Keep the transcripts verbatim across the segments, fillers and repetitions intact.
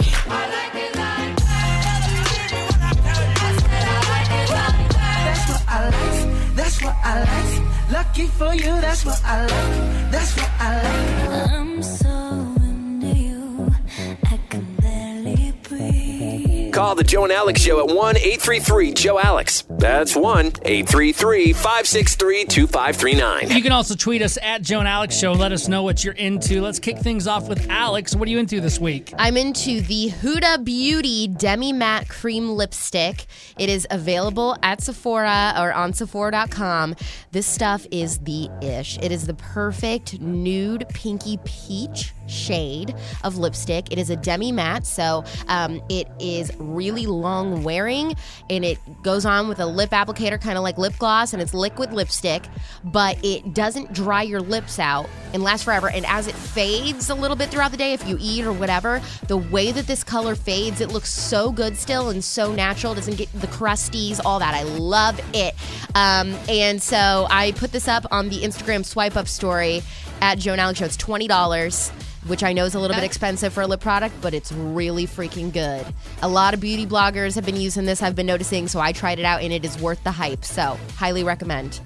it. I like it like that. That's what I like. That's what I like. Lucky for you, that's what I like. That's what I like. I'm so into you, I can barely breathe. Call the Joe and Alex Show at one eight three three Joe Alex. That's one eight three three five six three two five three nine. You can also tweet us at Joe and Alex Show and let us know what you're into. Let's kick things off with Alex. What are you into this week? I'm into the Huda Beauty Demi Matte Cream Lipstick. It is available at Sephora or on Sephora dot com. This stuff is the ish. It is the perfect nude pinky peach shade of lipstick. It is a demi matte, so um, it is really long wearing, and it goes on with a lip applicator, kind of like lip gloss, and it's liquid lipstick, but it doesn't dry your lips out and lasts forever. And as it fades a little bit throughout the day, if you eat or whatever, the way that this color fades, it looks so good still and so natural. It doesn't get the crusties, all that. I love it. Um, and so I put this up on the Instagram swipe up story at Joe and Alex Show. It's twenty dollars. Which I know is a little bit expensive for a lip product, but it's really freaking good. A lot of beauty bloggers have been using this, I've been noticing, so I tried it out, and it is worth the hype. So, highly recommend.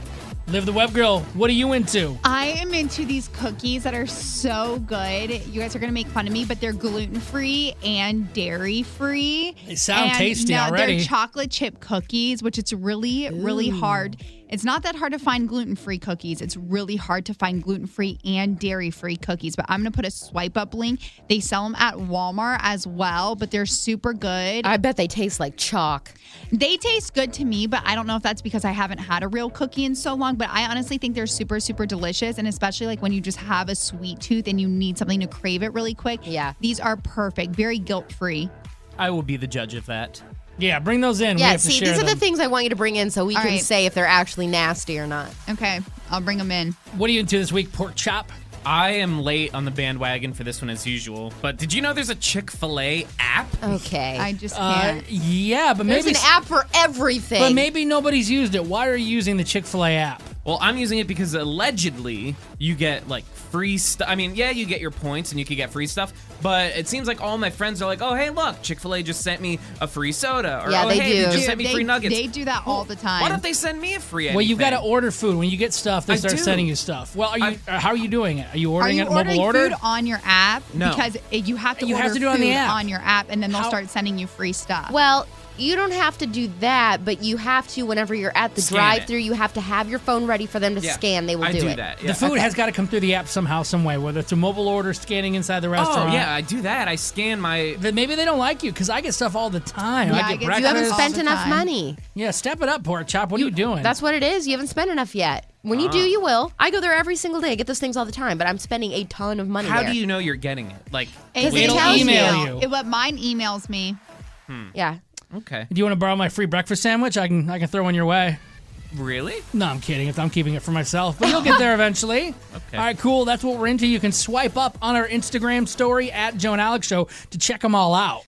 Liv the Web Girl, what are you into? I am into these cookies that are so good. You guys are going to make fun of me, but they're gluten-free and dairy-free. They sound and tasty now already. They're chocolate chip cookies, which it's really, really Ooh. hard. It's not that hard to find gluten-free cookies. It's really hard to find gluten-free and dairy-free cookies. But I'm going to put a swipe-up link. They sell them at Walmart as well, but they're super good. I bet they taste like chalk. They taste good to me, but I don't know if that's because I haven't had a real cookie in so long. But I honestly think they're super, super delicious. And especially like when you just have a sweet tooth and you need something to crave it really quick. Yeah. These are perfect. Very guilt-free. I will be the judge of that. Yeah, bring those in. We Yeah, have to see, share these are them. the things I want you to bring in so we All can right. say if they're actually nasty or not. Okay, I'll bring them in. What are you into this week? Pork chop? I am late on the bandwagon for this one as usual, but did you know there's a Chick-fil-A app? Okay. I just Uh, can't. yeah, but There's maybe an app for everything. But maybe nobody's used it. Why are you using the Chick-fil-A app? Well, I'm using it because allegedly you get like free stuff. I mean, yeah, you get your points and you can get free stuff, but it seems like all my friends are like, oh, hey, look, Chick-fil-A just sent me a free soda. Or, Yeah, oh, they hey, do. they just Dude, sent me they, free nuggets. They do that all the time. Why don't they send me a free anything? Well, you got to order food. When you get stuff, they I start do. sending you stuff. Well, are you? uh, how are you doing it? Are you Are ordering you it ordering mobile order? food on your app? No. Because it- you have to You order have to do it on the food app. on your app, and then they'll How- start sending you free stuff. Well, you don't have to do that, but you have to, whenever you're at the Scan drive-thru, it. you have to have your phone ready for them to Yeah, scan. They will I do, do it. that. Yeah. The food has got to come through the app somehow, some way, whether it's a mobile order, scanning inside the restaurant. Oh, yeah, I do that. I scan my... Then maybe they don't like you because I get stuff all the time. Yeah, I I get get- breakfast. You haven't all spent the enough time. money. Yeah, step it up, Pork Chop. What are you doing? That's what it is. You haven't spent enough yet. When you do, you will. I go there every single day. I get those things all the time, but I'm spending a ton of money How there. do you know you're getting it? Like, Because It it It'll tells email you. you. It, what mine emails me. Yeah. okay. Do you want to borrow my free breakfast sandwich? I can I can throw one your way. Really? No, I'm kidding. I'm keeping it for myself, but you'll get there eventually. Okay. All right, cool. That's what we're into. You can swipe up on our Instagram story at Joe and Alex Show to check them all out.